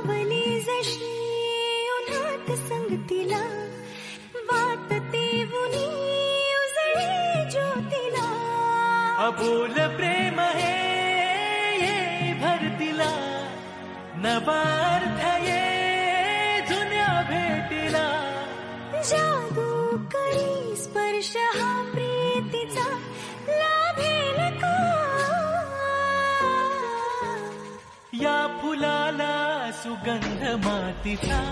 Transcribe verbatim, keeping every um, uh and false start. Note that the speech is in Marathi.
सावली जशी उन्हात संगतीला वाटते उनी उजळी ज्योतीला अबोल प्रेम हे ये भरतीला नवा अर्थ ये जुन्या भेटीला जादू करी स्पर्श हा प्रीतीचा लाभेल का या फुलाला सुगंध मातीचा